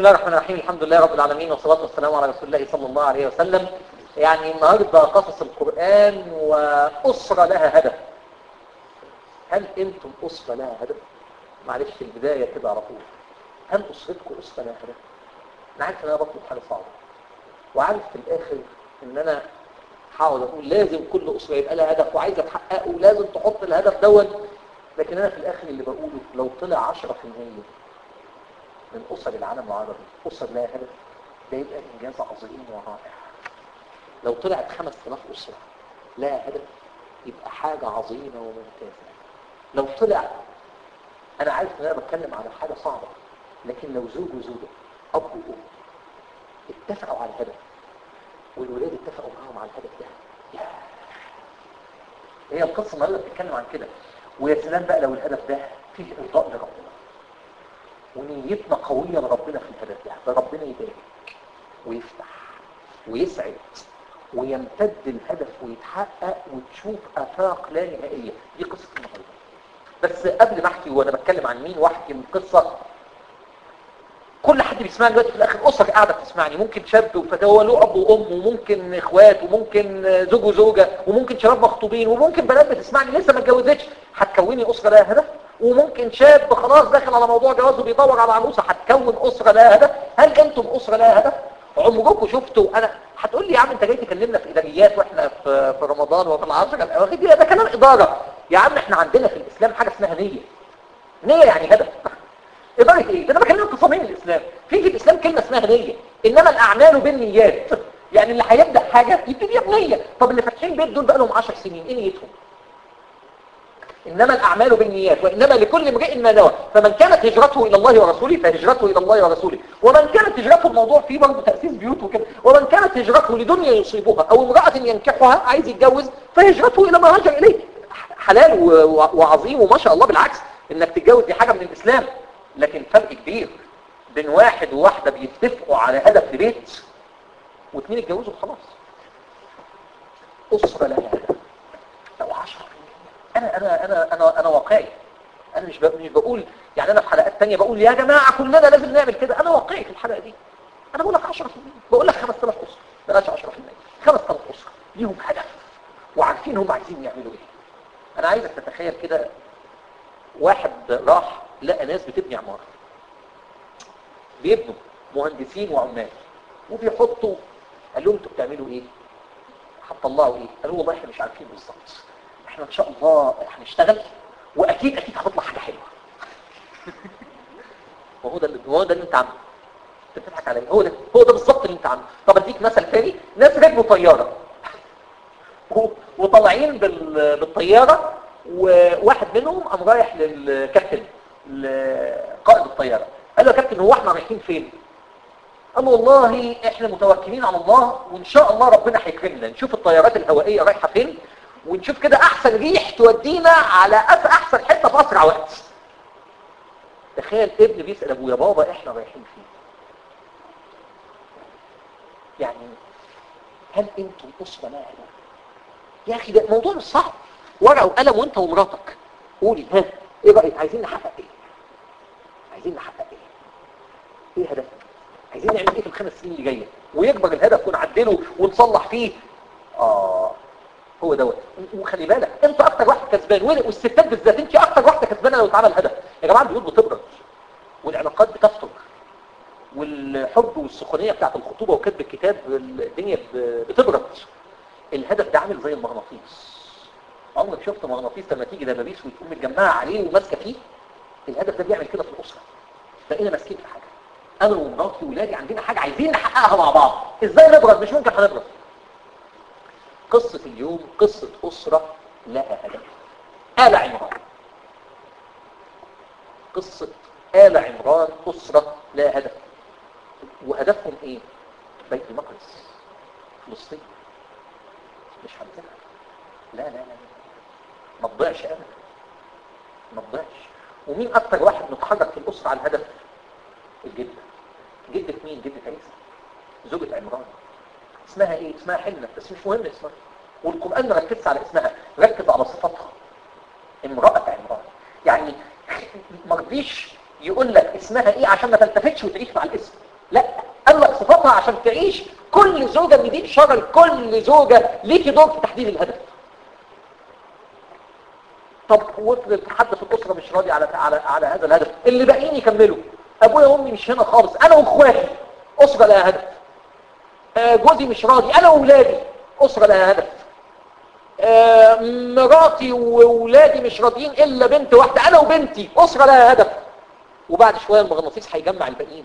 الله الرحمن الرحيم. الحمد لله رب العالمين، والصلاة والسلام على رسول الله صلى الله عليه وسلم. يعني النهارده قصص القرآن وأسرة لها هدف. هل أنتم أسرة لها هدف؟ معلش في البداية كده على طول، هل أسرتكم أسرة لها هدف؟ أنا عارف إن أنا بطلب حاجة صعبة، وعارف في الآخر إن أنا هحاول أقول لازم كل أسرة يبقى لها هدف وعايزة تحققه ولازم تحط الهدف دوت، لكن أنا في الآخر اللي بقوله لو طلع 10% من أسر العالم العربي أسر لها هدف، ده يبقى إنجاز عظيم ورائع. لو طلعت 5000 أسرة لها هدف يبقى حاجة عظيمة وممتازة. لو طلع، أنا عارف إن أنا بتكلم على حاجة صعبة، لكن لو زوج وزوجة أب وأم اتفقوا على الهدف والولاد اتفقوا معاهم على الهدف ده، هي القصة النهارده بتتكلم عن كده. ويا سلام بقى لو الهدف ده فيه إرضاء لربنا ونيتنا قوية لربنا في الهدف ده ربنا يبارك ويفتح ويسعد ويمتد الهدف ويتحقق وتشوف آفاق لا نهائية. دي قصة النهارده. بس قبل ما احكي وانا بتكلم عن مين واحكي من قصة، كل حد بيسمعني دلوقتي في الاخر اسره قاعده بتسمعني، ممكن شاب وفتاه له اب وام وممكن اخوات وممكن زوج وزوجه وممكن شباب مخطوبين وممكن بنات بتسمعني لسه ما اتجوزتش هتكوني اسره لها هدف، وممكن شاب خلاص داخل على موضوع جواز وبيدور على عروسه هتكون اسره لها هدف. هل انتم اسره لها هدف؟ عمركم شفتوا؟ انا هتقول لي يا عم انت جاي تكلمنا في اداريات واحنا في رمضان وفي العشر الاواخر، ده كلام اداره يا عم. احنا عندنا في الاسلام حاجه اسمها نيه. نيه يعني هدف. إدارة إيه؟ ده أنا بكلمك في صميم الإسلام. في الإسلام كلمة اسمها نية، إنما الأعمال بالنيات. يعني اللي هيبدأ حاجة يبتدي بنية. طب اللي فاتحين بيت دول بقى لهم 10 سنين، إيه نيتهم؟ إنما الأعمال بالنيات، وإنما لكل امرئ ما نوى، فمن كانت هجرته إلى الله ورسوله فهجرته إلى الله ورسوله، ومن كانت هجرته الموضوع فيه برضه تأسيس بيوت وكده، ومن كانت هجرته لدنيا يصيبها أو امرأة ينكحها عايز يتجوز فهجرته إلى ما هاجر إليه. حلال وعظيم وما شاء الله، بالعكس إنك تتجوز دي حاجة من الإسلام. لكن فرق كبير بين واحد وواحدة بيتفقوا على هدف لبيت واثنين اتجوزوا خلاص. أسرة لها هدف. لو 10 أنا واقعي. أنا مش بقول يعني أنا في حلقات تانية بقول يا جماعة كلنا لازم نعمل كده. أنا واقعي في الحلقة دي. أنا بقول لك 10%، بقول لك 5000 أسرة، بلاش 10%، 5000 أسرة ليهم هدف وعارفين هم عايزين يعملوا إيه. أنا عايزك تتخيل كده، واحد راح لقى ناس بتبني عمارة، بيبنوا مهندسين وعمال وبيحطوا، قال لهم انتوا بتعملوا ايه؟ هتطلعوا ايه؟ قالوا والله احنا مش عارفين بالظبط، احنا ان شاء الله هنشتغل واكيد هتطلع حاجه حلوه. وهو ده اللي انت عامله. انت بتضحك عليا. هو ده بالظبط اللي انت عامله. طب اديك مثل ثاني، ناس ركبوا طياره وطالعين بالطياره، وواحد منهم قام رايح للكابتن لقائد الطياره، قال له يا كابتن هو احنا رايحين فين؟ قال له والله احنا متوكلين على الله وان شاء الله ربنا هيكرمنا، نشوف الطيارات الهوائيه رايحه فين ونشوف كده احسن ريح تودينا على احسن حته في اسرع وقت. تخيل ابن بيسال ابوه يا بابا احنا رايحين فين؟ يعني هل انتم اسره لا هدف؟ يا اخي ده موضوع مش صعب، ورقه وقلم وانت ومراتك قولي ها ايه رايك؟ عايزين نحقق ايه؟ عايزين نحقق ايه؟ ايه هدفنا؟ عايزين نعمل ايه في ال5 سنين اللي جايه؟ ويكبر الهدف ونعدله ونصلح فيه. هو دوت. وخلي بالك انت اكتر واحد كسبان، والستات بالذات انت اكتر واحده كسبانه لو اتعمل هدف. يا جماعه البيوت بتبرد والعلاقات بتفتر والحب والسخونيه بتاعت الخطوبه وكتب الكتاب الدنيا بتبرد. الهدف ده عامل زي المغناطيس. عمرك شفت مغناطيس لما تيجي دبابيس وتقوم متجمعه عليه وماسكه فيه؟ الهدف ده بيعمل كده في الاسره. بقينا ماسكين في حاجه، انا ومراتي وولادي عندنا حاجه عايزين نحققها مع بعض. ازاي نبرد؟ مش ممكن هنبرد. قصه اليوم قصه اسره لها هدف. آل عمران. قصه آل عمران، اسره لها هدف. وهدفهم ايه؟ بيت المقدس، فلسطين. مش هنسيبها. لا لا لا ما تضيعش ابدا، ما تضيعش. ومين اكتر واحد متحرك في الاسره على الهدف؟ الجده. جده مين؟ جده عيسى، زوجة عمران. اسمها ايه؟ اسمها حنة، بس مش مهم اسمها. والقرآن ما ركزش على اسمها، ركز على صفاتها. امرأة عمران. يعني ما رضيش يقول لك اسمها ايه عشان ما تلتفتش وتعيش مع الاسم. عشان تعيش كل زوجة، ان دي اشاره لكل زوجة ليكي دور في تحديد الهدف. طب وافرض حد في الاسره مش راضي على هذا الهدف، اللي باقيين يكملوا. ابويا وامي مش هنا خالص، انا واخواتي اسره لها هدف. جوزي مش راضي، انا واولادي اسره لها هدف. مراتي واولادي مش راضيين الا بنت واحده، انا وبنتي اسره لها هدف. وبعد شويه المغناطيس هيجمع الباقيين.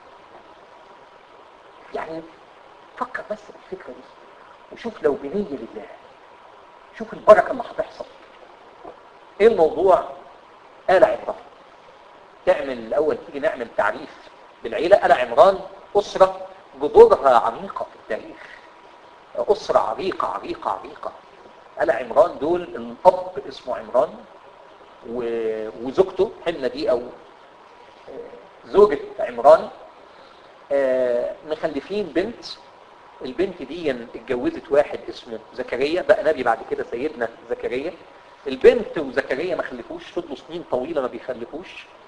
يعني فكر بس بالفكره دي وشوف لو بنيه لله، شوف البركه اللي هتحصل. ايه الموضوع؟ آل عمران. تعمل الاول، تيجي نعمل تعريف بالعيله. آل عمران اسره جذورها عميقه في التاريخ، اسره عريقه عريقه عريقه. آل عمران دول الاب اسمه عمران وزوجته حنة دي او زوجة عمران، مخلفين بنت. البنت دي اتجوزت واحد اسمه زكريا، بقى نبي بعد كده سيدنا زكريا. البنت وزكريا ما خلفوش، فضلوا سنين طويلة ما بيخلفوش.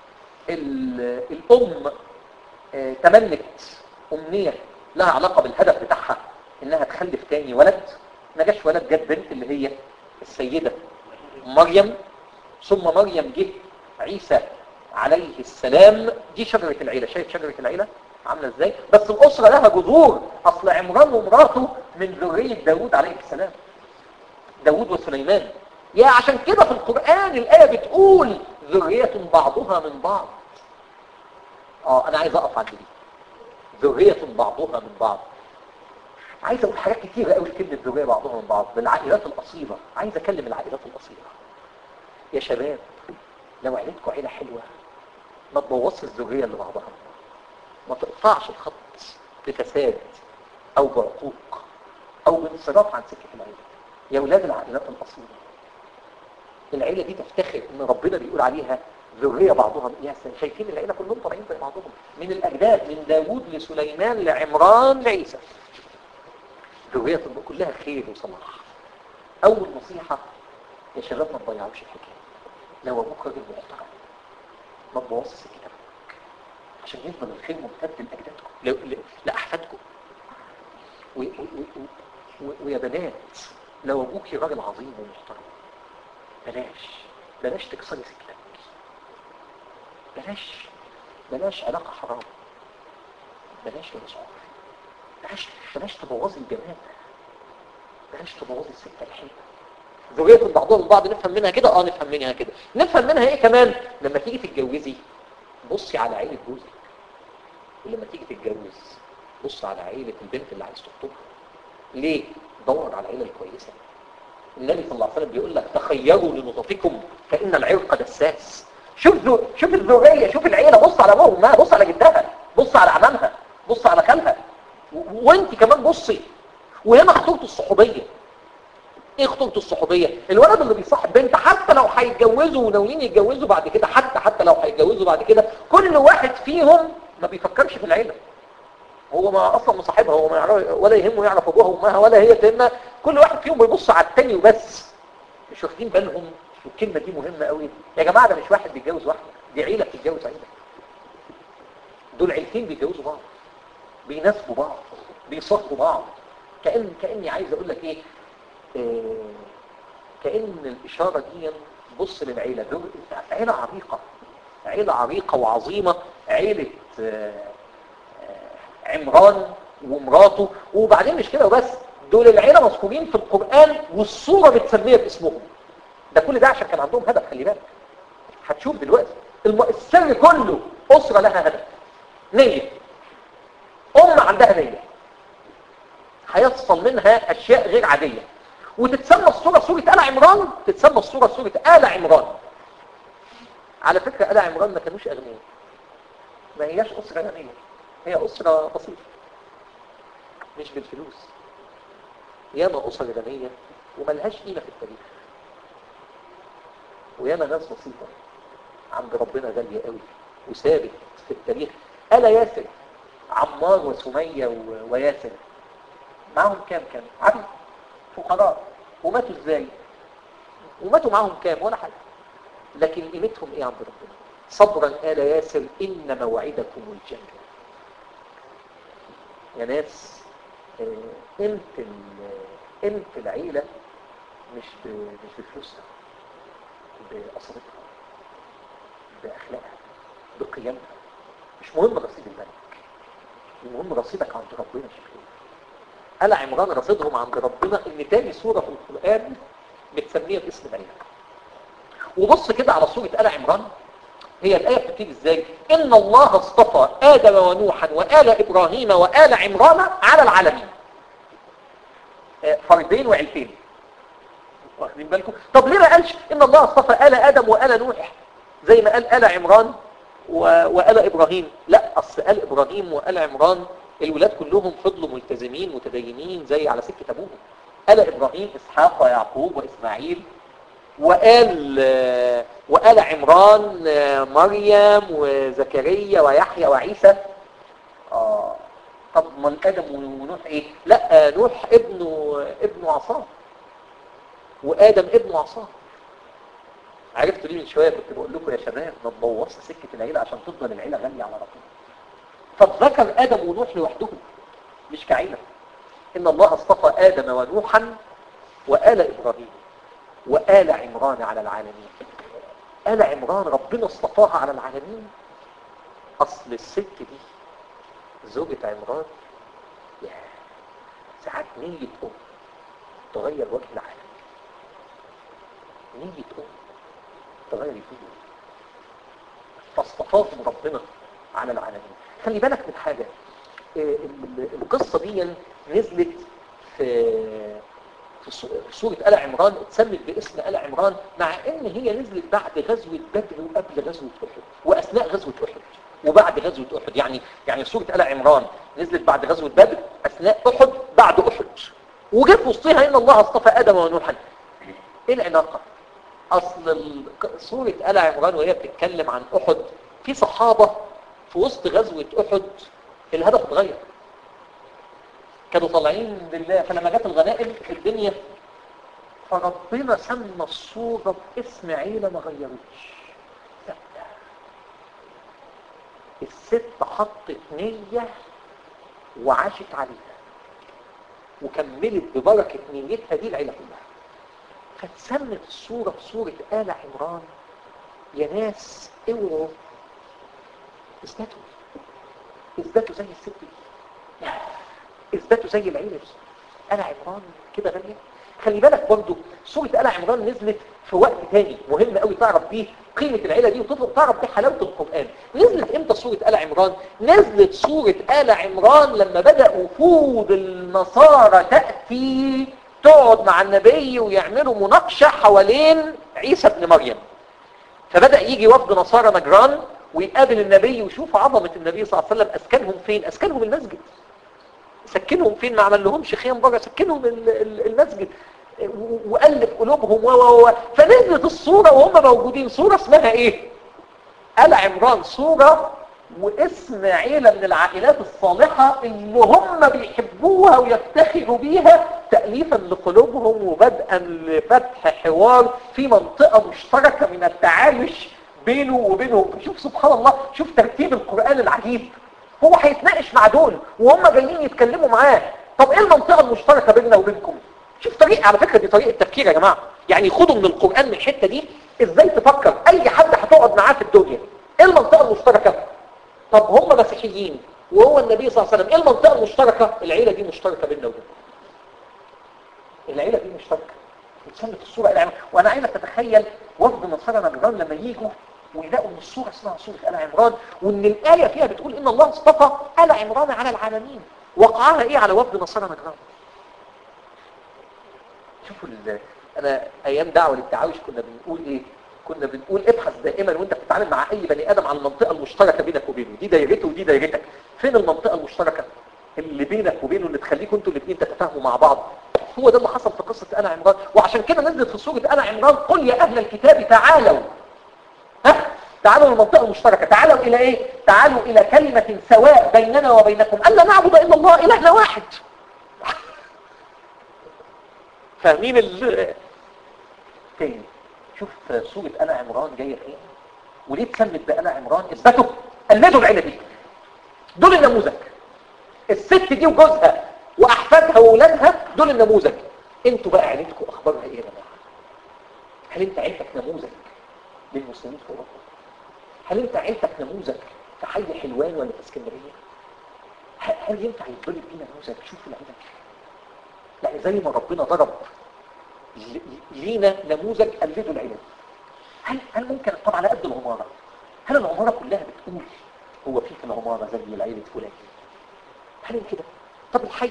الام تمنت امنية لها علاقة بالهدف بتاعها انها تخلف تاني ولد. ما جاش ولد، جت بنت اللي هي السيدة مريم. ثم مريم جه عيسى عليه السلام. دي شجرة العيلة. شايف شجرة العيلة عاملة ازاي؟ بس الأسرة لها جذور. أصل عمران ومراته من ذرية داود عليه السلام، داود وسليمان. يا عشان كده في القرآن الآية بتقول ذرية بعضها من بعض. أنا عايز أقف عند دي، ذرية بعضها من بعض. عايز أقول حاجات كتيرة قوي في كلمة ذرية بعضها من بعض. بالعائلات الأصيلة، عايز أكلم العائلات الأصيلة. يا شباب، لو عيلتكم عيلة حلوة ما تبوظش الذرية اللي بعضها، ما تقطعش الخط بفساد او بعقوق او بانصراف عن سكة العيلة. يا اولاد العائلات الاصيلة، العيلة دي تفتخر ان ربنا بيقول عليها ذرية بعضها. يا شايفين العيلة كلهم طالعين زي بعضهم، من الاجداد، من داوود لسليمان لعمران لعيسى. ذرية كلها خير وصلاح. اول نصيحة يا شباب، ما تضيعوش الحكاية. لو ابوك راجل محترم ما تبوظش سكتك عشان يفضل الخير ممتد لاجدادكم لاحفادكم. ويا بنات، لو ابوكي راجل عظيم ومحترم بلاش تكسري سكتك. بلاش علاقه حرام. بلاش تبوظي الجمال. بلاش تبوظي السكه الحلوه. ذرية بعضهم البعض نفهم منها كده. نفهم منها كده. نفهم منها ايه كمان؟ لما تيجي تتجوزي بصي على عيلة جوزك، ولما تيجي تتجوز بص على عيلة البنت اللي عايز تخطبها. ليه؟ دور على العيلة الكويسة. النبي صلى الله عليه وسلم بيقول لك تخيروا لنطفكم فإن العرق دساس. شوف الذرية، شوف العيلة. بص على ابوها وامها، بص على جدها، بص على عمامها، بص على خالها، وانت كمان بصي. وهنا خطوبة الصحوبية. ايه خطوبة الصحوبية؟ الولد اللي بيصاحب بنت حتى لو هيتجوزوا وناويين يتجوزوا بعد كده، حتى لو هيتجوزوا بعد كده، كل واحد فيهم ما بيفكرش في العيلة. هو ما اصلا مصاحبها، هو ما يعرف ولا يهمه يعرف ابوها وامها ولا هي تهمها. كل واحد فيهم بيبص على التاني وبس، مش واخدين بالهم. والكلمة دي مهمة قوي يا جماعة. ده مش واحد بيتجوز واحدة، دي عيلة بتتجوز عيلة. دول عيلتين بيتجوزوا بعض، بيناسبوا بعض، بيصاحبوا بعض. كأني عايز اقول لك ايه، كأن الإشارة دي بص للعيلة. دول عيلة عريقة، عيلة عريقة وعظيمة. عيلة عمران ومراته. وبعدين مش كده وبس، دول العيلة مذكورين في القرآن والصورة متسمية باسمهم. ده كل ده عشان كان عندهم هدف. خلي بالك، هتشوف دلوقتي السر كله أسرة لها هدف، نية. عندها نية هيصل منها أشياء غير عادية، وتتسمى الصورة سورة آل عمران. تتسمى الصورة سورة آل عمران. على فكرة آل عمران ما كانوش أغنياء، ما هياش أسرة غنية، هي أسرة بسيطة مش بالفلوس. ياما أسر غنية وملهاش قيمة في التاريخ، وياما ناس بسيطة عند ربنا غالية قوي وثابت في التاريخ. آل ياسر، عمار وسمية وياسر، معهم كام؟ عبد فقراء، وماتوا ازاي؟ وماتوا معهم كام؟ ولا حاجة. لكن قيمتهم ايه عند ربنا؟ صبرا آل ياسر إن موعدكم الجنة. يا ناس قيمة العيلة مش بفلوسها، بأصالتها، بأخلاقها، بقيمها. مش مهم رصيد الملك، المهم رصيدك عند ربنا شكله. آل عمران رصيدهم عند ربنا ان تاني سورة في القرآن بتسميها باسم العيلة. وبص كده على سورة آل عمران، هي الآية بتبتدي ازاي؟ إن الله اصطفى آدم ونوحا وآل إبراهيم وآل عمران على العالمين. فردين وعيلتين، واخدين بالكم؟ طب ليه ما قالش إن الله اصطفى آل آدم وآل نوح زي ما قال آل عمران وآل إبراهيم؟ لا، أصل آل إبراهيم وآل عمران الولاد كلهم فضلوا ملتزمين متدينين زي على سكة أبوهم. آل إبراهيم إسحاق ويعقوب وإسماعيل، وآل عمران مريم وزكريا ويحيى وعيسى. طب ما آدم ونوح ايه؟ لا، نوح ابنه عصاه، وآدم ابنه عصاه. عرفتوا ليه من شوية كنت بقول لكم يا شباب ما تبوظش سكة العيلة عشان تفضل العيلة غالية على ربنا. فذكر آدم ونوح لوحدهم مش كعيلة. إن الله اصطفى آدم ونوحا وآل إبراهيم وآل عمران على العالمين. آل عمران ربنا اصطفاها على العالمين. أصل الست دي زوجة عمران ساعات نية أم تغير وجه العالم، نية أم تغير الدنيا، فاصطفاهم ربنا على العالمين. خلي بالك من حاجة، القصة دي نزلت في سورة آل عمران، اتسمت باسم آل عمران مع ان هي نزلت بعد غزوة بدر وقبل غزوة أحد واثناء غزوة أحد وبعد غزوة أحد. يعني سورة آل عمران نزلت بعد غزوة بدر، اثناء أحد، بعد أحد، وجه في وسطها ان الله اصطفى آدم ونوحا. ايه العلاقة؟ اصل سورة آل عمران وهي بتتكلم عن أحد، في صحابة في وسط غزوة أحد الهدف اتغير، كانوا طالعين لله، فلما جت الغنائم الدنيا، فربنا سمى الصورة باسم عيلة ما غيرتش. الست حطت نية وعاشت عليها وكملت ببركة نيتها دي العيلة كلها، فتسمت الصورة بصورة آل عمران. يا ناس اوعوا اثبتوا زي الست دي، اثبتوا زي العيلة دي. آل عمران كده غالية. خلي بالك برضو سورة آل عمران نزلت في وقت تاني مهم قوي تعرف بيه قيمة العيلة دي وتعرف بيه حلاوة القرآن. نزلت امتى سورة آل عمران؟ نزلت سورة آل عمران لما بدأ وفود النصارى تأتي تقعد مع النبي ويعملوا مناقشة حوالين عيسى ابن مريم. فبدأ يجي وفد نصارى نجران ويقابل النبي ويشوف عظمة النبي صلى الله عليه وسلم. أسكنهم فين؟ أسكنهم المسجد. سكنهم فين؟ ما عمل لهمش خيام بره، سكنهم المسجد وألف قلوبهم فنزلت الصورة وهم موجودين. صورة اسمها ايه؟ آل عمران. صورة واسم عيلة من العائلات الصالحة اللي هم بيحبوها ويفتخروا بيها تأليفا لقلوبهم وبدءا لفتح حوار في منطقة مشتركة من التعايش بينه وبينهم. شوف سبحان الله، شوف ترتيب القرآن العجيب. هو هيتناقش مع دول وهم جايين يتكلموا معاه. طب ايه المنطقة المشتركة بيننا وبينكم؟ شوف طريقة، على فكرة دي طريقة تفكير يا جماعة. يعني خدوا من القرآن من الحتة دي ازاي تفكر اي حد هتقعد معاه في الدنيا. ايه المنطقة المشتركة؟ طب هم مسيحيين وهو النبي صلى الله عليه وسلم، ايه المنطقة المشتركة؟ العيلة دي مشتركة بيننا وبينكم. العيلة دي مشتركة. اتسمت الصورة آل عمران. وانا عايزك تتخيل وفد نصارى نجران لما ييجوا ويلاقوا ان الصورة اسمها صورة آل عمران، وان الآية فيها بتقول ان الله اصطفى آل عمران على العالمين. وقعها ايه على وفد نصارى نجران؟ شوفوا انا ايام دعوة للتعايش كنا بنقول ايه؟ كنا بنقول ابحث دائما وانت بتتعامل مع اي بني ادم عن المنطقة المشتركة بينك وبينه. دي دايرته ودي دايرتك. فين المنطقة المشتركة اللي بينك وبينه اللي تخليكم انتوا الاثنين تتفاهموا مع بعض؟ هو ده اللي حصل في قصة آل عمران. وعشان كده نزلت في سورة آل عمران قل يا اهل الكتاب تعالوا. تعالوا للمنطقة المشتركة. تعالوا الى ايه؟ تعالوا الى كلمة سواء بيننا وبينكم الا نعبد الا الله الهنا واحد. فاهمين تاني؟ شوف سورة آل عمران جاية فين وليه اتسمت بآل عمران. اثبتوا قلدوا العيلة دي، دول النموذج. الست دي وجوزها واحفادها واولادها دول النموذج. انتوا بقى عيلتكم اخبارها ايه يا جماعه؟ هل انت عيلتك نموذج للمسلمين في اوروبا؟ هل انت عيلتك نموذج في حي حلوان ولا في اسكندريه؟ هل ينفع يضرب بينا نموذج؟ شوفوا العيله، يعني زي ما ربنا ضرب لينا نموذج قلدوا العيله. هل ممكن طبعا على قد العماره؟ هل العماره كلها بتقول هو في العماره زي العيله فلان؟ هل كده؟ طب الحي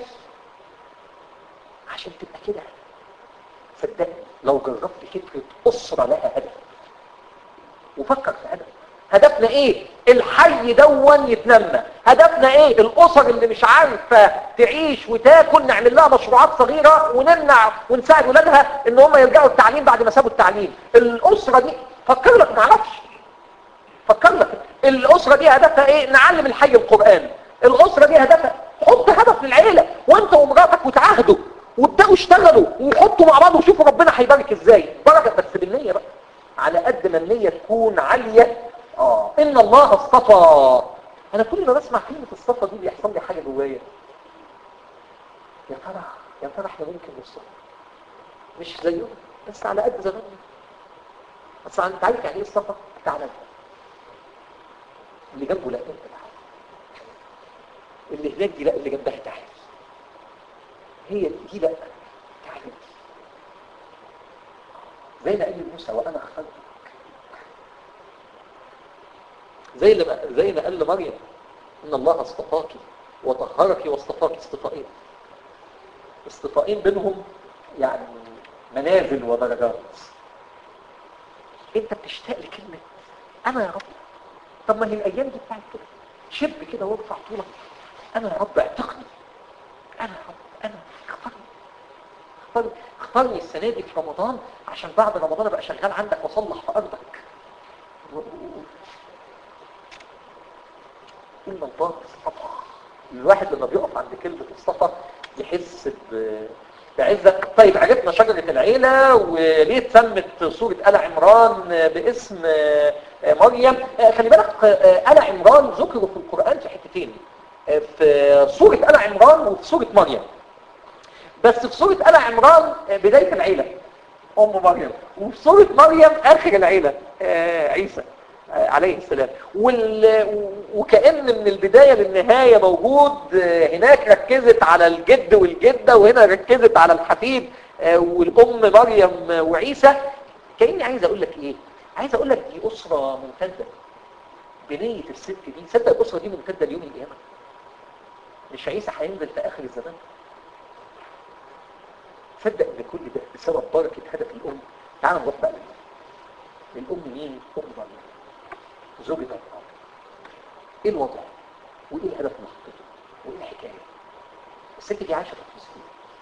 عشان تبقى كده صدقني لو جربت فكره اسره لها هدف وفكر في هدفنا ايه؟ الحي دون يتنمى. هدفنا ايه؟ الاسر اللي مش عارفه تعيش وتاكل نعمل لها مشروعات صغيره ونمنع ونساعد ولادها ان هم يرجعوا التعليم بعد ما سابوا التعليم. الاسره دي فكر لك، ما اعرفش، فكر لك الاسره دي هدفها ايه؟ نعلم الحي القران. الاسره دي هدفها حط هدف للعيله وانت ومراتك وتعاهدوا وابداوا اشتغلوا وحطوا مع بعض وشوفوا ربنا هيبارك ازاي. بركه بس بالنيه بقى، على قد ما النيه تكون عاليه. ان الله اصطفى. انا كل ما بسمع كلمه اصطفى دي بيحصل لي حاجه جوايا. يا ترى احنا ممكن نوصل مش زيهم بس على قد زماننا. بس انت عارف يعني ايه اصطفى؟ تعالى اللي جنبه لا انت تعالى، اللي هناك دي لا اللي جنبها تعالى، هي دي لا تعالى. زي ما قال موسى وانا اخترتك، زي ما قال لمريم ان الله اصطفاك وطهرك واصطفاك. اصطفائين بينهم يعني منازل ودرجات. انت بتشتاق لكلمه انا يا رب. طب ما هي الايام دي بتاعت كده، شب كده وارفع طولك، انا يا رب اعتقني، انا يا رب انا اختارني السنه دي في رمضان عشان بعد رمضان ابقى شغال عندك واصلح في ارضك. ان الله اصطفى. الواحد لما بيقف عند كلمه اصطفى يحس بعزه. طيب عرفنا شجره العيله وليه اتسمت سوره ال عمران باسم مريم. خلي بالك ال عمران ذكروا في القران في حتتين، في سوره ال عمران وفي سوره مريم. بس في سوره ال عمران بدايه العيله ام مريم، وفي سوره مريم اخر العيله عيسى عليه السلام. وكأن من البداية للنهاية موجود. هناك ركزت على الجد والجدة وهنا ركزت على الحفيد والأم مريم وعيسى. كأني عايز أقول لك إيه؟ عايز أقول لك دي أسرة ممتدة بنية الست دي. صدق الأسرة دي ممتدة ليوم القيامة. مش عيسى هينزل في آخر الزمان. صدق إن كل ده بسبب بركة هدف الأم. تعال نروح بقى للأم. مين؟ أم مريم زوجة الله. ايه الوضع وايه الهدف من خطته وايه الحكايه؟ الست دي عايشه في فلسطين.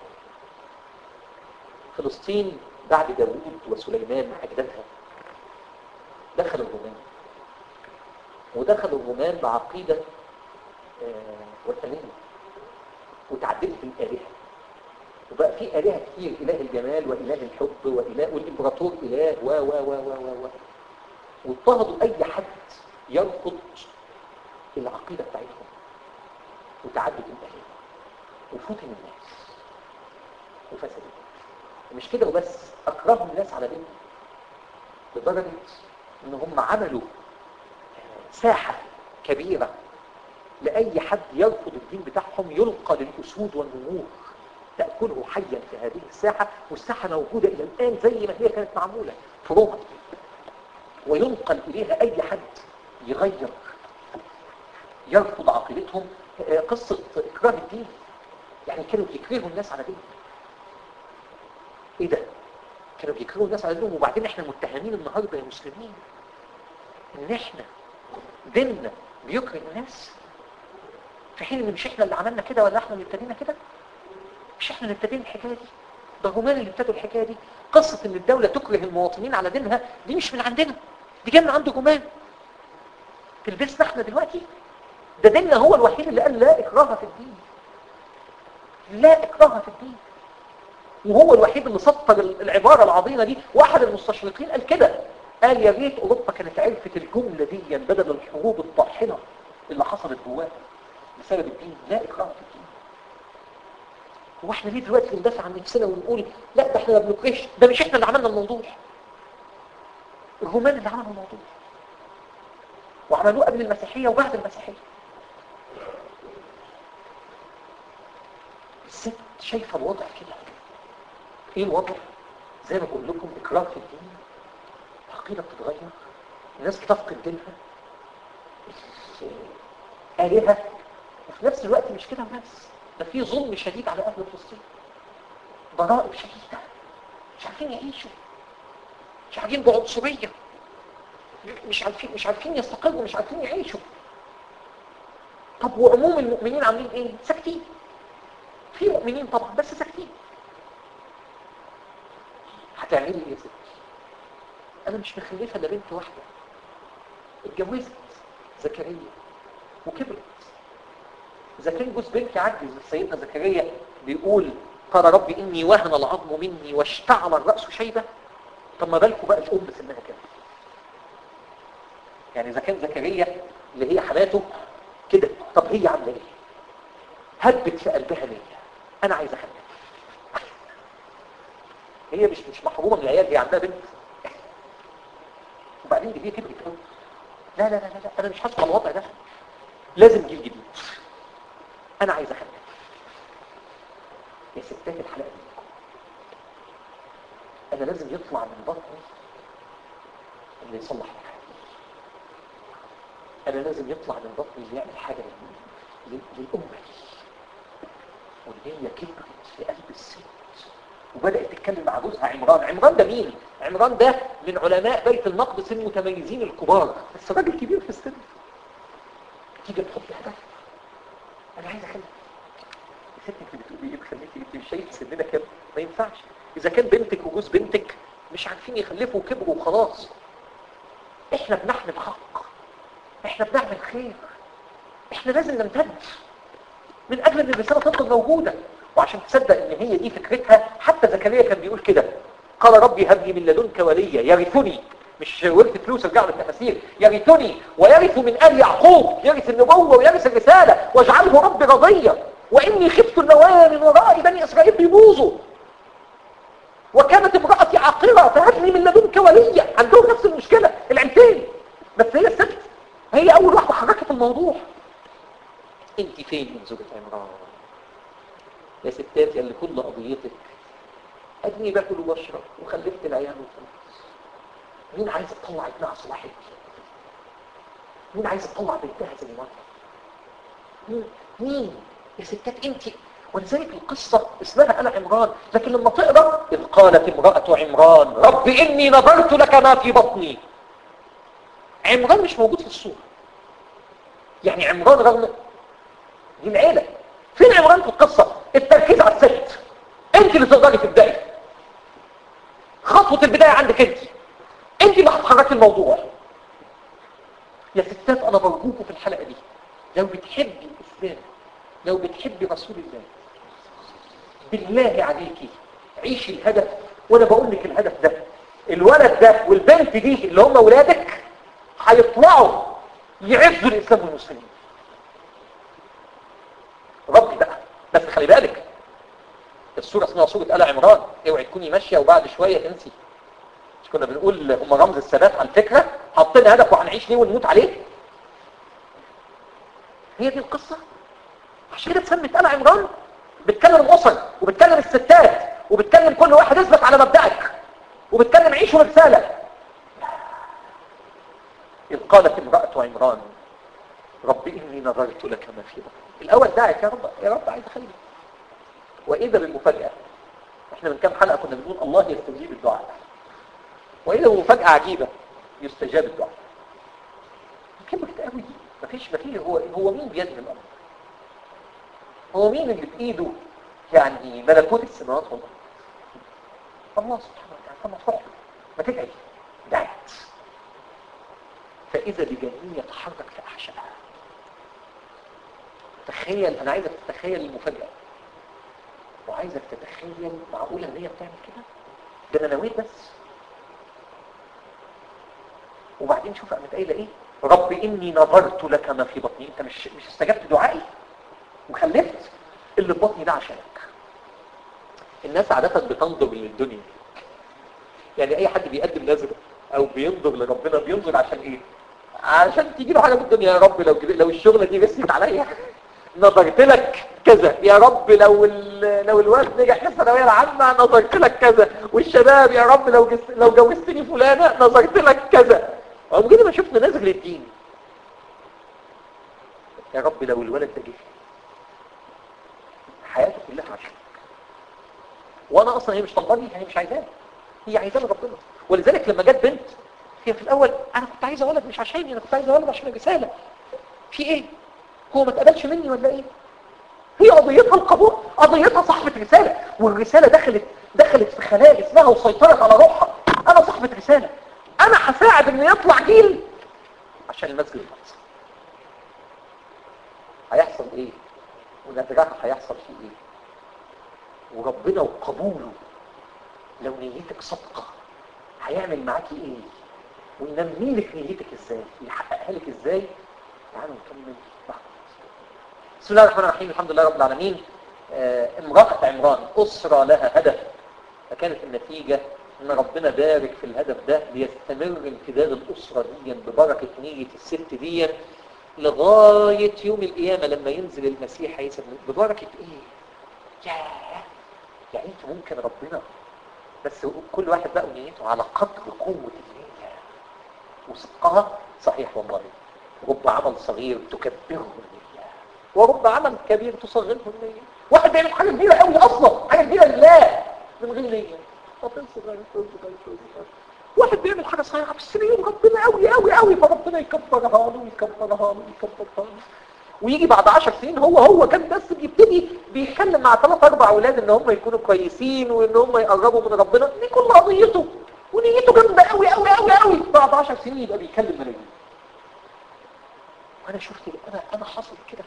فلسطين بعد داوود وسليمان اجدادها دخل الرومان، ودخلوا الرومان بعقيده وثنيه وتعددت الالهه، وبقى في الهه كتير، اله الجمال واله الحب واله والامبراطور اله و و و و و واضطهدوا اي حد يرفض العقيدة بتاعتهم وتعدد الآلهة وفتن الناس وفسد الناس. ومش كده وبس، أكرهوا الناس على دينهم لدرجة إن هم عملوا ساحة كبيرة لأي حد يرفض الدين بتاعهم يلقى للأسود والنمور تأكله حيا في هذه الساحة. والساحة موجودة إلى الآن زي ما هي كانت معمولة في روما، وينقل إليها أي حد يغير يرفض عقيدتهم. قصة إكراه الدين، يعني كانوا بيكرهوا الناس على دين. إيه ده؟ كانوا بيكرهوا الناس على دينهم. وبعدين إحنا متهمين النهاردة يا مسلمين إن إحنا ديننا بيكره الناس، في حين إن مش إحنا اللي عملنا كده ولا إحنا اللي ابتدينا كده. مش إحنا اللي ابتدينا الحكاية دي، ده الرومان اللي ابتدوا الحكاية دي. قصة إن الدولة تكره المواطنين على دينها دي مش من عندنا، دي جايه من عند الرومان. تلبسنا إحنا دلوقتي؟ ده ديننا هو الوحيد اللي قال لا إكراه في الدين، لا إكراه في الدين. وهو الوحيد اللي سطر العبارة العظيمة دي. واحد المستشرقين قال كده، قال يا ريت أوروبا كانت عرفت الجملة دي بدل الحروب الطاحنة اللي حصلت جواها. بسبب الدين، لا إكراه في الدين. هو احنا ليه دلوقتي بندافع عن نفسنا ونقول لا ده احنا ما بنكرهش، ده مش احنا اللي عملنا الموضوع، الرومان اللي عملوا الموضوع وعملوه قبل المسيحية وبعد المسيحية. الست شايفة الوضع كده. ايه الوضع؟ زي ما بقول لكم اكراه في الدين، العقيدة بتتغير، الناس بتفقد دينها، آلهة، وفي نفس الوقت مش كده بس، ده في ظلم شديد على أهل فلسطين، ضرائب شديدة، مش عارفين يعيشوا، مش عارفين بعنصرية، مش عارفين يستقروا، مش عارفين يعيشوا. طب وعموم المؤمنين عاملين ايه؟ ساكتين. في مؤمنين طبعا بس ساكتين. هتعملي ايه يا ستي؟ انا مش مخلفه الا بنت واحده، اتجوزت زكريا وكبرت. اذا كان جوز بنتي عجز، سيدنا زكريا بيقول قال ربي اني وهن العظم مني واشتعل الراس شيبه. طب ما بالكم بقى الام سنها كده؟ يعني اذا كان زكريا اللي هي حماته كده، طب هي عامله ايه؟ هبت في قلبها نيه، انا عايزه اخلف. هي مش محرومه من العيال، هي عندها بنت. وبعدين دي هي كبرت قوي. لا لا لا لا، انا مش هسمع الوضع ده، لازم جيل جديد، انا عايز اخلف. يا ستات الحلقه دي، انا لازم يطلع من بطني اللي يصلح الحاجه، انا لازم يطلع من بطني اللي يعمل حاجه للامه دي. واللي هي كبرت في قلب الست وبدات تتكلم مع جوزها عمران. عمران ده مين؟ عمران ده من علماء بيت المقدس المتميزين الكبار، بس راجل كبير في السن. تيجي تحط هدف، انا عايز اخلف. يا ست انت بتقولي ايه؟ بخليكي انت مش شايف سننا كام؟ ما ينفعش. اذا كان بنتك وجوز بنتك مش عارفين يخلفوا وكبروا وخلاص، احنا بنحمل حق، احنا بنعمل خير، احنا لازم نمتد من اجل ان الرساله تفضل موجوده. وعشان تصدق ان هي دي فكرتها، حتى زكريا كان بيقول كده قال ربي هب لي من لدنك وليا يرثني، مش ورث فلوس، ارجعوا للتفاسير، يرثني ويرث من ال يعقوب، يرث النبوه ويرث الرساله، واجعله ربي رضيا واني خفت الموالي من وراء بني اسرائيل بيبوظوا وكانت امرأتي عاقرة فهب لي من لدنك وليا. عندهم نفس المشكله العيلتين، بس هي الست هي اول واحده حركت الموضوع. انت فين من زوجة عمران يا ستات اللي كل قضيتك ادني باكل وبشرب وخلفت العيال وخلاص؟ مين عايز تطلع ابنها صلاح الدين؟ مين عايز تطلع بنتها زي مريم؟ مين يا ستات انت؟ ولذلك القصة اسمها آل عمران، لكن لما تقرأ إذ قالت امرأة عمران رب إني نظرت لك ما في بطني. عمران مش موجود في الصورة. يعني عمران رغم دي العيلة، فين عمران في القصة؟ التركيز على الست، انت اللي تقدري تبدأي، خطوة البداية عندك انت اللي هتحركي الموضوع. يا ستات انا برجوكم في الحلقة دي، لو بتحبي الاسلام، لو بتحبي رسول الله، بالله عليكي عيشي الهدف. وانا بقول لك الهدف ده، الولد ده والبنت دي اللي هم ولادك هيطلعوا يعزوا الاسلام والمسلمين. ربي بقى، بس خلي بالك السورة اسمها سورة آل عمران، اوعي تكوني ماشية وبعد شوية تنسي. مش كنا بنقول هم رمز الثبات على الفكرة، حاطين هدف وهنعيش ليه ونموت عليه؟ هي دي القصة. عشان كده اتسمت آل عمران، بتكلم الأسر وبتكلم الستات وبتكلم كل واحد اثبت على مبدأك وبتكلم عيشوا رسالة. إذ قالت امرأة عمران رب إني نظرت لك ما في بطني. الأول داعك يا رب، يا رب عايز أخلي. وإذا بالمفاجأة، احنا من كام حلقة كنا بنقول الله يستجيب الدعاء، وإذا مفاجأة عجيبة يستجاب الدعاء. كبرت قوي، مفيش هو مين بيده الأمر؟ هو مين اللي بإيده يعني ملكوت السماوات والأرض؟ الله سبحانه وتعالى. فما تفرح، ما تدعي، دعت، فإذا بجنين يتحرك في أحشائها. تخيل، أنا عايزك تتخيل المفاجأة، وعايزك تتخيل معقولة ان هي بتعمل كده؟ ده انا نويت بس. وبعدين شوف قامت قايله ايه؟ رب اني نظرت لك ما في بطني. انت مش استجبت دعائي؟ وخلفت اللي في بطني ده عشانك. الناس عادة بتنظر للدنيا، يعني اي حد بيقدم نذر او بينظر لربنا بينظر عشان ايه؟ عشان تيجي له حاجه في الدنيا. يا رب لو الشغله دي رست عليا نظرت لك كذا، يا رب لو الواد نجح في الثانويه العامه نظرت لك كذا، والشباب يا رب لو جوزتني فلانه نظرت لك كذا. وكده ما شفنا نذر للدين، يا رب لو الولد ده جه حياته كلها عشانك. وانا اصلا هي مش طلباني، هي مش عايزاني، هي عايزاني ربنا. ولذلك لما جت بنت، هي في الاول انا كنت عايزه ولد مش عشاني، انا كنت عايزه ولد عشان الرساله. في ايه؟ هو ما اتقبلش مني ولا ايه؟ هي قضيتها القبول، قضيتها صاحبه رساله، والرساله دخلت في خلايا اسمها وسيطرت على روحها. انا صاحبه رساله، انا هساعد ان يطلع جيل عشان المسجد الاقصى. هيحصل ايه؟ ونتجاهها هيحصل فيه ايه؟ وربنا وقبوله لو نيتك صدقه هيعمل معاكي ايه؟ وينمي لك نيتك ازاي؟ يحققها لك ازاي؟ تعالوا نكمل بعض. بسم الله الرحمن الرحيم، الحمد لله رب العالمين. امرأة عمران أسرة لها هدف، فكانت النتيجة ان ربنا بارك في الهدف ده ليستمر امتداد الأسرة دي ببركة نية الست دي لغاية يوم القيامة لما ينزل المسيح عيسى. ببركة ايه؟ يعني انت ممكن ربنا بس كل واحد بقى نيته على قدر قوة النية وصدقها. صحيح والله، رب عمل صغير تكبره النية، ورب عمل كبير تصغره النية. واحد بيعمل حاجة كبيرة قوي اصلا، حاجة كبيرة لله من غير نية، واحد بيعمل حاجة صغيرة بس نية ربنا قوي قوي قوي، فربنا يكبرها له ويكبرها له ويكبرها له. ويجي بعد 10 سنين هو كان بس بيبتدي بيتكلم مع 3-4 اولاد ان هم يكونوا كويسين وان هم يقربوا من ربنا، دي كل قضيته ونيته جامده قوي قوي قوي قوي. بعد 10 سنين يبقى بيتكلم ملايين. وانا شفت انا حصل كده،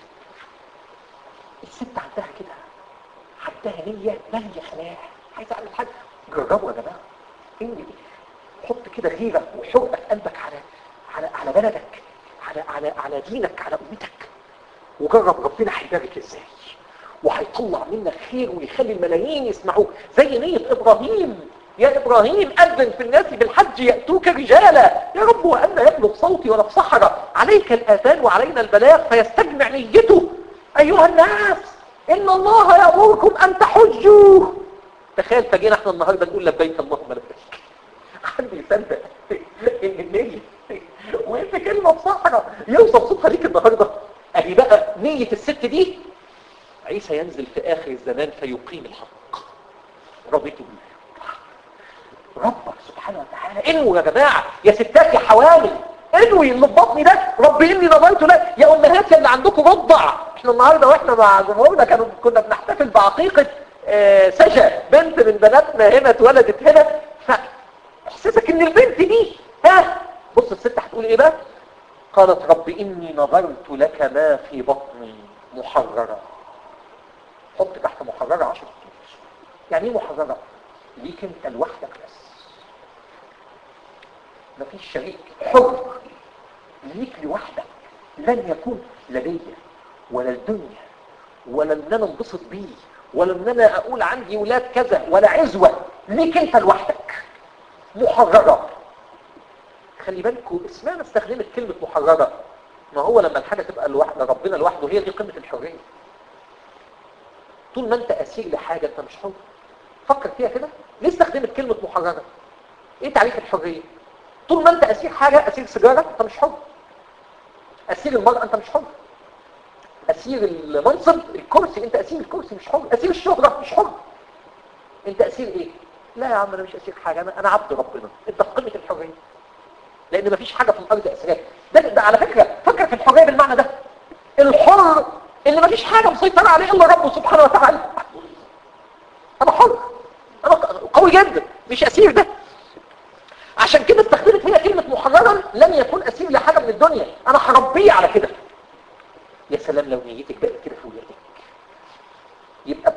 الست عندها كده، عندها نيه ماليه خلاها عايزه اعمل حاجه. جربوا يا جماعه، حط كده غيره وحرقه في قلبك على بلدك، على دينك، على امتك، وجرب ربنا هيبارك ازاي وهيطلع منك خير ويخلي الملايين يسمعوه. زي نية ابراهيم، يا ابراهيم اذن في الناس بالحج ياتوك رجالا. يا رب وان يبلغ صوتي وانا في صحراء، عليك الاذان وعلينا البلاغ. فيستجمع نيته، ايها الناس ان الله يامركم ان تحجوا. تخيل فجينا احنا النهارده نقول لبيك اللهم لبيك. حد يصدق ان النية وانت كلمة بصحرة يوصل صوتها ليك النهاردة؟ اهي بقى نية الست دي. عيسى ينزل في اخر الزمان فيقيم الحق. رضيت بيه ربك سبحانه وتعالى. انوي يا جماعة، يا ستات يا حوامل، انوي اللي في بطني ده ربي اني نظرت لك. يا امهات اللي عندكم رضع، احنا النهارده واحنا مع جمهورنا كنا بنحتفل بعقيقة سجا، بنت من بناتنا هنا اتولدت هنا. فاحساسك ان البنت دي بص الست هتقول ايه بقى؟ قالت رب إني نظرت لك ما في بطني محررة. حط تحت محررة 10 خطوط. يعني ايه محررة؟ ليك انت لوحدك بس، مفيش شريك، حر ليك لوحدك. لن يكون لدي ولا الدنيا ولا ان انا انبسط بيه ولا ان انا اقول عندي ولاد كذا ولا عزوة. ليك انت لوحدك محررة. خلي بالكوا اسمها استخدمت كلمة محررة. ما هو لما الحاجة تبقى ربنا لوحده هي دي قمة الحرية. طول ما انت اسير لحاجة انت مش حر. فكر فيها كده، ليه استخدمت كلمة محررة؟ ايه تعريف الحرية؟ طول ما انت اسير حاجة، اسير سيجارة انت مش حر، اسير المرأة انت مش حر، اسير المنصب الكرسي انت اسير الكرسي مش حر، اسير الشهرة مش حر. انت اسير ايه؟ لا يا عم انا مش اسير حاجة، انا عبد ربنا. انت في قمة الحرية، لان مفيش حاجة في الارض اسرار. ده على فكرة فكر في الحرية بالمعنى ده. الحر اللي مفيش حاجة مسيطرة عليه الا ربه سبحانه وتعالى. انا حر، انا قوي جدا، مش اسير ده. عشان كده استخدمت هي كلمة محررا، لم يكن اسير لحاجة من الدنيا، انا هربيه على كده. يا سلام لو نيتك بقت كده في ولادك، يبقى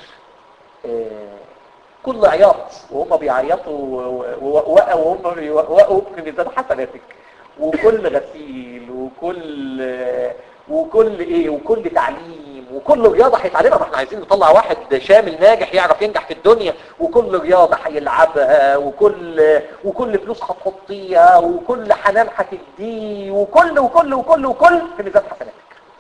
كل عياط وهم بيعيطوا وهم بيوقوا في ميزان حسناتك، وكل غسيل وكل ايه وكل تعليم وكل رياضه هيتعلمها. ما احنا عايزين نطلع واحد شامل ناجح يعرف ينجح في الدنيا، وكل رياضه هيلعبها، وكل فلوس هتحطيها، وكل حنان هتديه، وكل في ميزان حسناتك.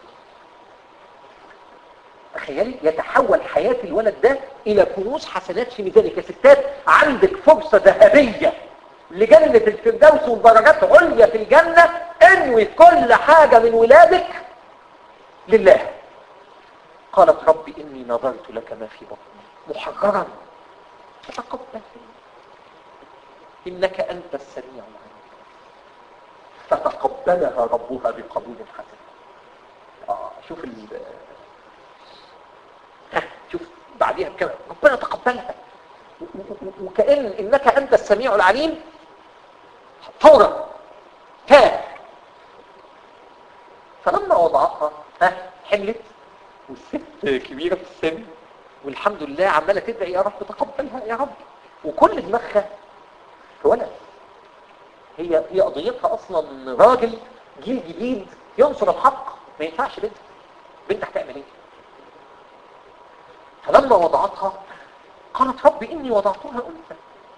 تخيلي يتحول حياه الولد ده الى كنوز حسنات في ميزانك. يا ستات عندك فرصه ذهبيه لجنة الفردوس ودرجات عليا في الجنة. انوي كل حاجة من ولادك لله. قالت ربي إني نظرت لك ما في بطني محررا فتقبل إنك أنت السميع العليم. فتقبلها ربها بقبول حسن. شوف شوف بعديها بكم ربنا تقبلها، وكأن إنك أنت السميع العليم فورا كان. فلما وضعتها حملت، والست كبيرة في السن، والحمد لله عمالة تدعي يا رب تقبلها يا رب، وكل دماغها في ولد. هي قضيتها اصلا راجل جيل جديد ينصر الحق. ما ينفعش بنت هتعمل ايه؟ فلما وضعتها قالت رب اني وضعتها انثى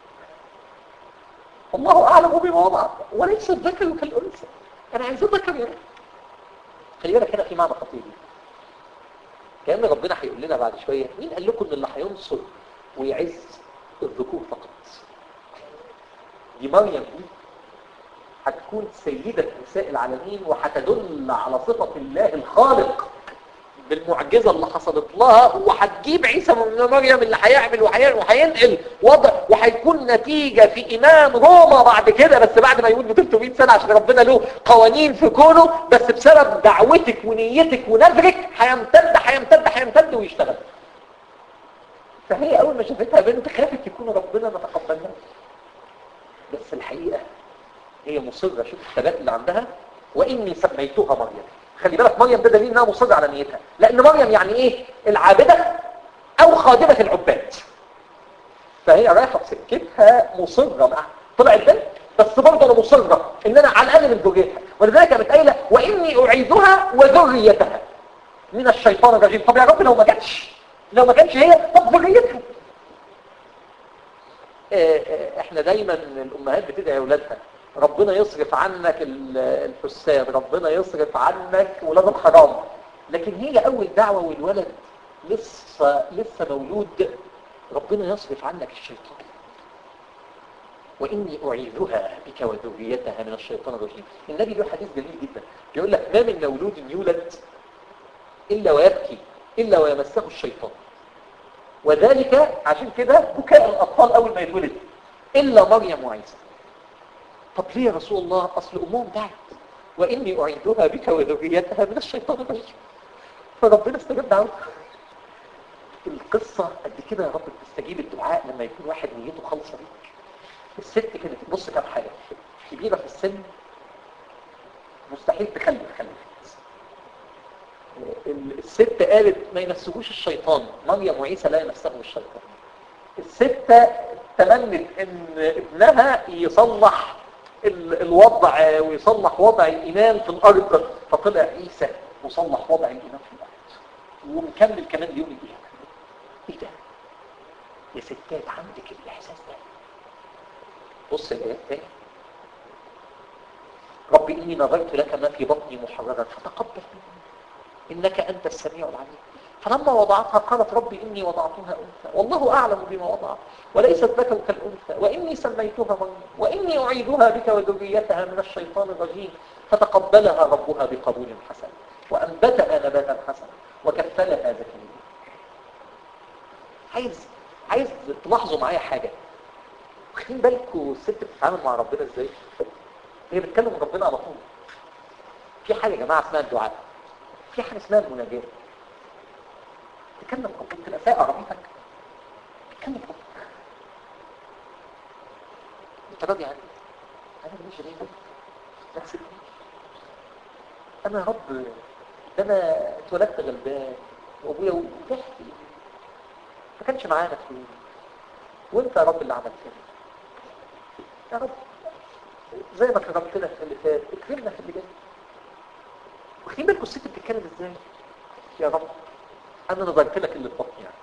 والله اعلم بما وضعت وليس الذكر كالانثى. انا عايز ذكر يا رب. خلي بالك هنا في معنى خطير، كأن ربنا هيقول لنا بعد شويه مين قال لكم ان اللي هينصر ويعز الذكور فقط؟ دي مريم دي هتكون سيدة نساء العالمين، وهتدل على صفة الله الخالق بالمعجزة اللي حصلت لها، وهتجيب عيسى من مريم اللي هيعمل وهينقل وضع، وهيكون نتيجة في إيمان روما بعد كده، بس بعد ما يموت ب 300 سنة، عشان ربنا له قوانين في كونه، بس بسبب دعوتك ونيتك ونذرك هيمتد ويشتغل. فهي أول ما شافتها بنت خافت يكون ربنا ما تقبلها، بس الحقيقة هي مصرة. شوف الثبات اللي عندها. وإني سميتها مريم. خلي بالك مريم ده دليل انها مصرة على نيتها، لأن مريم يعني إيه؟ العابدة أو خادمة العباد. فهي رايحة بسكتها مصرة معها. طلعت بنت بس برضه أنا مصرة إن أنا على الأقل من ذريتها، ولذلك قامت قايلة وإني أعيدها وذريتها من الشيطان الرجيم. طب يا رب لو ما كانش هي، طب ذريتها. احنا دايما الأمهات بتدعي أولادها ربنا يصرف عنك الحسان، ربنا يصرف عنك ولاد الحرام. لكن هي أول دعوة والولد لسه مولود، ربنا يصرف عنك الشيطان. وإني أعيذها بك وذريتها من الشيطان الرجيم. النبي له حديث جميل جدا بيقول لك ما من مولود يولد إلا ويبكي إلا ويمسه الشيطان، وذلك عشان كده بكاء الأطفال أول ما يتولد إلا مريم وعيسى. طب ليه يا رسول الله؟ أصل أمهم دعت وإني أعيدها بك وذريتها من الشيطان الرجيم، فربنا استجاب دعوتها. القصة قد كده يا رب بتستجيب الدعاء لما يكون واحد نيته خالصة بيك. الست كانت بص كام حاجة، كبيرة في السن مستحيل تخلف. الست قالت ما يمسهوش الشيطان، مريم وعيسى لا يمسهم الشيطان. الست تمنت ان ابنها يصلح الوضع ويصلح وضع الإيمان في الأرض، فطلع عيسى وصلح وضع الإيمان في الأرض، ومكمل كمان اليوم القيامة. ايه ده يا ستات؟ عندك الإحساس ده؟ بص الآيات تاني. ربي إني نظرت لك ما في بطني محررا فتقبل مني إنك أنت السميع العليم. فلما وضعتها قالت ربي إني وضعتها أنثى والله أعلم بما وضعت وليست ذكر كالأنثى وإني سميتها مريم وإني أعيدها بك وذريتها من الشيطان الرجيم. فتقبلها ربها بقبول حسن وأنبتها نباتا حسنا وكفلها زكريا. عايز تلاحظوا معايا حاجة. واخدين بالكم الست بتتعامل مع ربنا ازاي؟ هي بتكلم ربنا على طول. في حاجة يا جماعة اسمها الدعاء، في حاجة اسمها المناجاة. تكلم ربنا، تبقى سايق عربيتك تكلم ربنا. انت راضي عني؟ انا ماليش غيرك، ما تسيبنيش. انا يا رب ده انا اتولدت غلبان وابويا وضحكي ما كانش معانا فلوس، وانت يا رب اللي عملت كده. يا رب زي ما كرمتنا في اللي فات اكرمنا في اللي جاي. واخدين بالكم الست بتتكلم ازاي؟ يا رب انا نظرت لك اللي في بطني يعني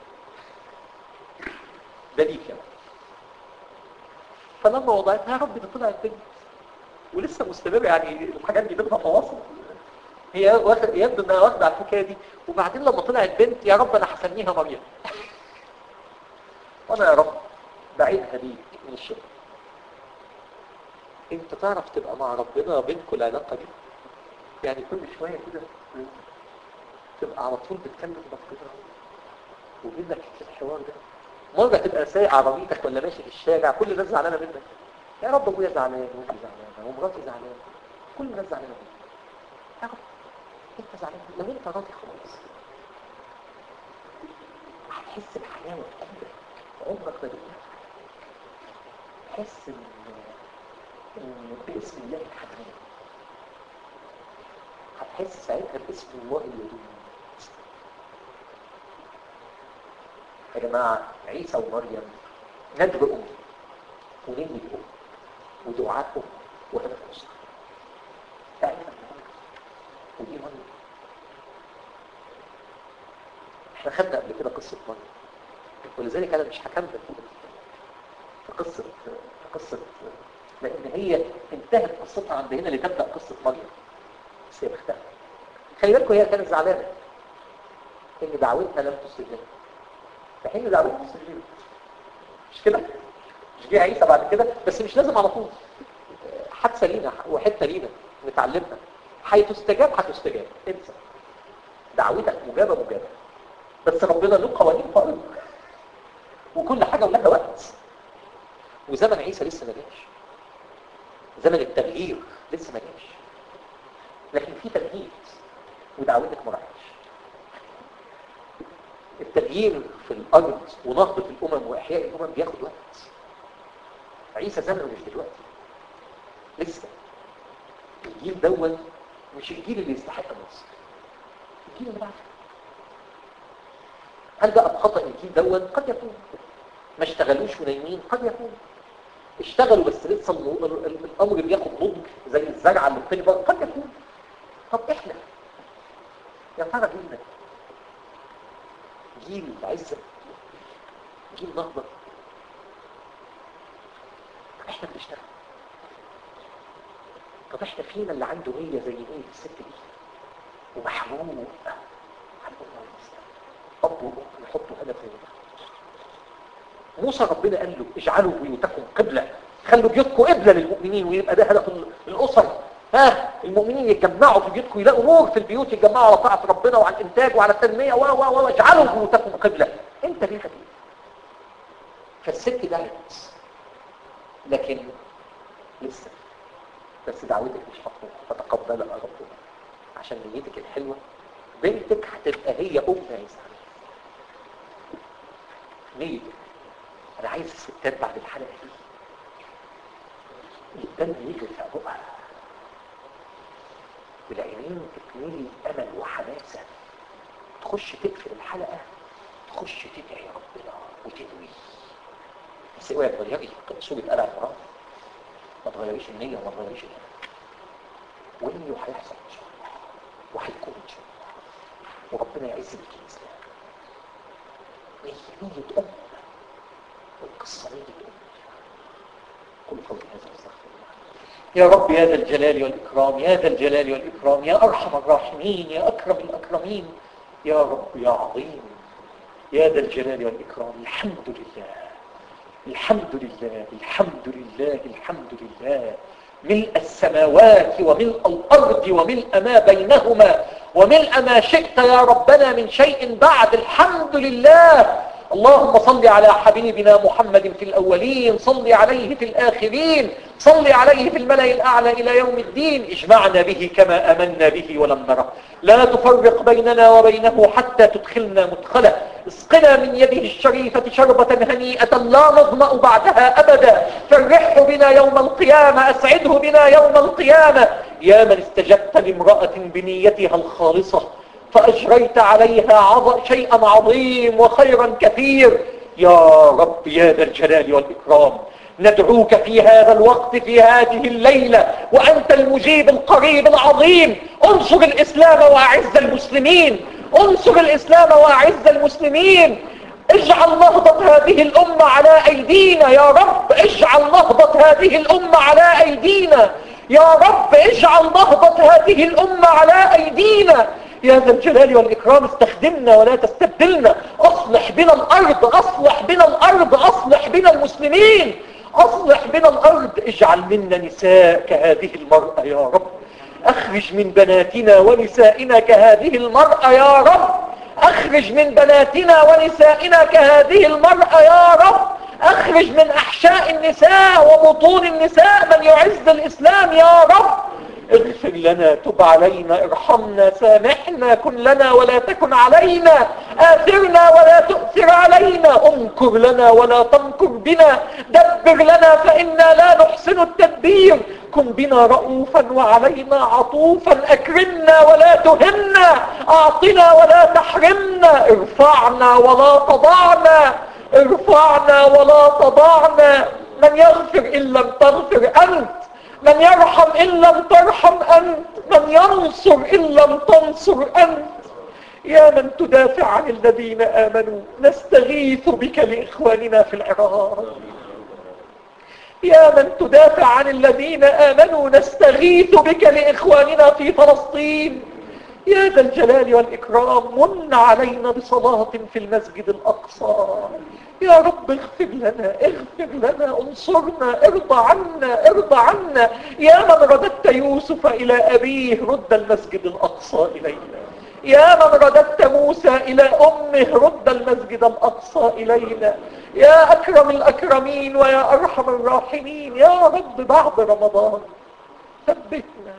ده ليك يا رب. فلما وضعتها يا رب ده طلعت بنت ولسه مستمر، يعني الحاجات دي بينها فواصل، هي يبدو انها واخده على الحكايه دي. وبعدين لما طلعت بنت يا رب انا هسميها مريم وانا يا رب بعيدها ليك من الشرك. انت تعرف تبقى مع ربنا بينكم العلاقه دي، يعني كل شويه كده تبقى على طول بتكلم ربنا وبينك الحوار ده. مرة تبقى سايق عربيتك ولا ماشي في الشارع كل الناس زعلانة منك، يا رب ابويا زعلان وانتي زعلانة ومراتي زعلانة، كل الناس زعلانة منك، يا رب انت زعلان لو انت راضي خلاص هتحس بحلاوة في قلبك عمرك ما دقتها. تحس ان باسم الله الحنان، هتحس ساعتها باسم الله الودود. يا جماعة عيسى ومريم ندب ونية ودعاء وهدف أسرة تعالى ودي مريم. احنا خدنا قبل كده قصة مريم، ولذلك انا مش هكمل في قصة لان هي انتهت قصتها عند هنا لتبدأ قصة مريم، بس هي بختها. خلي بالكم هي كانت زعلانة ان دعوتها لم تستجاب، في حين دعوتها تستجاب، مش كده؟ مش جه عيسى بعد كده، بس مش لازم على طول. حادثة لينا وحتة لينا نتعلمها، هتستجاب انسى دعوتك مجابة بس ربنا له قوانين فرض وكل حاجة ولها وقت. وزمن عيسى لسه ما جاش، زمن التغيير لسه ما جاش، لكن في تغيير ودعوتك ما راحتش. التغيير في الارض ونهضة الامم واحياء الامم بياخد وقت. عيسى زمنه مش دلوقتي لسه. الجيل دون مش الجيل اللي يستحق النصر، الجيل اللي بعده. هل بقى بخطأ الجيل دون؟ قد يكون. ما اشتغلوش ونايمين؟ قد يكون. اشتغلوا بس لسه الامر بياخد نضج زي الزرعه اللي بتكبر؟ قد يكون. طب احنا يا ترى جيلنا جيل عزه، جيل نهضه؟ طب احنا بنشتغل؟ طب احنا فينا اللي عنده نيه زي نيه الست دي ومحروق عن الله الاسلام؟ اب وام يحطوا هدف زي ده. موسى ربنا قال له اجعلوا بيوتكم قبلة، خلوا بيوتكم قبلة للمؤمنين، ويبقى ده هدف الأسر. المؤمنين يتجمعوا في بيوتكم، يلاقوا نور في البيوت، يتجمعوا على طاعة ربنا وعلى الإنتاج وعلى التنمية واجعلوا بيوتكم قبلة. انت ليه خديت؟ فالست دعت لكن لسه، بس دعوتك مش مطلوبة، فتقبلها ربنا عشان نيتك الحلوة. بنتك هتبقى هي عيسى. نيتك. انا عايز الستات بعد الحلقة دي الدم يجري في عروقها والعينين تكملي امل وحماسة، تخش تقفل الحلقة، تخش تدعي ربنا وتدوي. بس اوعي تغيري سورة آل عمران، ما تغيريش النية وما تغيريش الامل. والنية هيحصل ان شاء الله وهيكون ان شاء الله، وربنا يعز بك الاسلام. نية أمة والقصة نية أمة. كل قولي هذا واستغفر الله. يا رب يا ذا الجلال والإكرام، يا ذا الجلال والإكرام، يا أرحم الراحمين، يا أكرم الأكرمين، يا رب يا عظيم، يا ذا الجلال والإكرام. الحمد لله الحمد لله الحمد لله الحمد لله، ملء السماوات وملء الأرض وملء ما بينهما وملء ما شئت يا ربنا من شيء بعد. الحمد لله. اللهم صل على حبيبنا محمد في الأولين، صل عليه في الآخرين، صل عليه في الملأ الأعلى إلى يوم الدين. اجمعنا به كما آمنا به ولم نره، لا تفرق بيننا وبينه حتى تدخلنا مدخله. اسقنا من يده الشريفة شربة هنيئة لا نظمأ بعدها أبدا. فرحه بنا يوم القيامة، أسعده بنا يوم القيامة. يا من استجبت لامرأة بنيتها الخالصة فأجريت عليها شيئا عظيم وخيرا كثير، يا رب يا ذا الجلال والإكرام، ندعوك في هذا الوقت في هذه الليلة وأنت المجيب القريب العظيم. انصر الإسلام وأعز المسلمين، انصر الإسلام وأعز المسلمين. اجعل نهضة هذه الأمة على أيدينا يا رب، اجعل نهضة هذه الأمة على أيدينا يا رب، اجعل نهضة هذه الأمة على أيدينا يا ذا الجلال والإكرام. استخدمنا ولا تستبدلنا، أصلح بنا الأرض، أصلح بنا الأرض، أصلح بنا المسلمين، أصلح بنا الأرض. اجعل منا نساء كهذه المرأة يا رب، أخرج من بناتنا ونسائنا كهذه المرأة يا رب، أخرج من بناتنا ونسائنا كهذه المرأة يا رب، أخرج من أحشاء النساء وبطون النساء من يعز الإسلام يا رب. اغفر لنا، تب علينا، ارحمنا، سامحنا، كن لنا ولا تكن علينا، آثرنا ولا تؤثر علينا، انكر لنا ولا تنكر بنا، دبر لنا فإنا لا نحسن التدبير، كن بنا رؤوفا وعلينا عطوفا، أكرمنا ولا تهنا، أعطنا ولا تحرمنا، ارفعنا ولا تضعنا، ارفعنا ولا تضعنا. من يغفر إن لم تغفر أنت، من يرحم إن لم ترحم أنت، من ينصر إن لم تنصر أنت. يا من تدافع عن الذين آمنوا، نستغيث بك لإخواننا في العراق. يا من تدافع عن الذين آمنوا، نستغيث بك لإخواننا في فلسطين. يا ذا الجلال والإكرام، من علينا بصلاة في المسجد الأقصى يا رب. اغفر لنا، اغفر لنا، انصرنا، ارضى عنا، ارضى عنا. يا من رددت يوسف إلى أبيه، رد المسجد الأقصى إلينا. يا من رددت موسى إلى أمه، رد المسجد الأقصى إلينا. يا أكرم الأكرمين ويا أرحم الراحمين يا رب. بعد رمضان ثبتنا،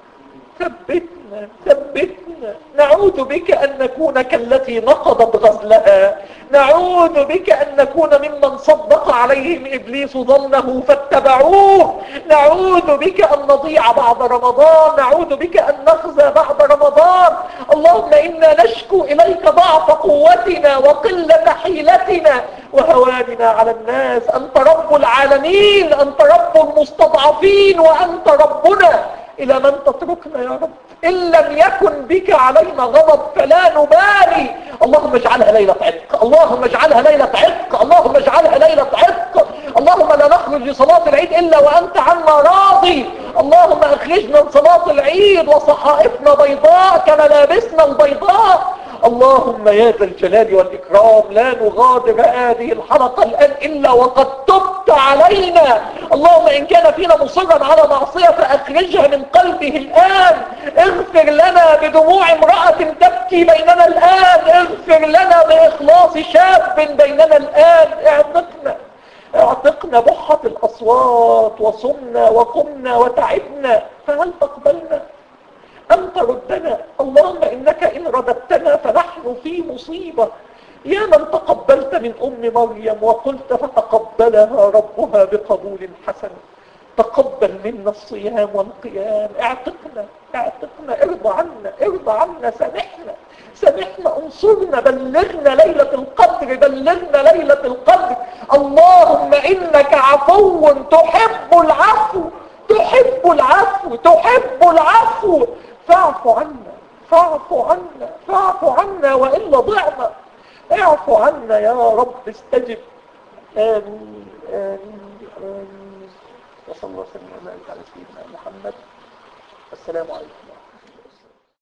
ثبتنا، ثبتنا. نعوذ بك أن نكون كالتي نقضت غزلها، نعوذ بك أن نكون ممن صدق عليهم إبليس ظنه فاتبعوه، نعوذ بك أن نضيع بعد رمضان، نعوذ بك أن نخزى بعد رمضان. اللهم إنا نشكو إليك ضعف قوتنا وقلة حيلتنا وهواننا على الناس. أنت رب العالمين، أنت رب المستضعفين، وأنت ربنا. إلى من تتركنا يا رب؟ إن لم يكن بك علينا غضب فلا نبالي. اللهم اجعلها ليلة عتق، اللهم اجعلها ليلة عتق، اللهم اجعلها ليلة عتق. اللهم لا نخرج لصلاة العيد إلا وأنت عنا راضي. اللهم أخرجنا من صلاة العيد وصحائفنا بيضاء كملابسنا البيضاء. اللهم يا ذا الجلال والإكرام، لا نغادر هذه الحلقة الآن إلا وقد تبت علينا. اللهم إن كان فينا مصرا على معصية فأخرجها من قلبه الآن. اغفر لنا بدموع امرأة تبكي بيننا الآن، اغفر لنا بإخلاص شاب بيننا الآن. اعتقنا، اعتقنا بحة الأصوات، وصمنا وقمنا وتعبنا، فهل تقبلنا أن تردنا؟ اللهم إنك إن رددتنا فنحن في مصيبة. يا من تقبلت من أم مريم وقلت فتقبلها ربها بقبول حسن، تقبل منا الصيام والقيام. اعتقنا، اعتقنا، ارضى عنا، ارضى عنا، سامحنا، سامحنا، انصرنا، بلغنا ليلة القدر، بلغنا ليلة القدر. اللهم إنك عفو تحب العفو، تحب العفو، تحب العفو. فاعف عنا، فاعف عنا، فاعف عنا وإلا ضعنا. اعف عنا يا رب، استجب. آمين، آمين، آمين. وصلى الله وسلم على سيدنا محمد. السلام عليكم.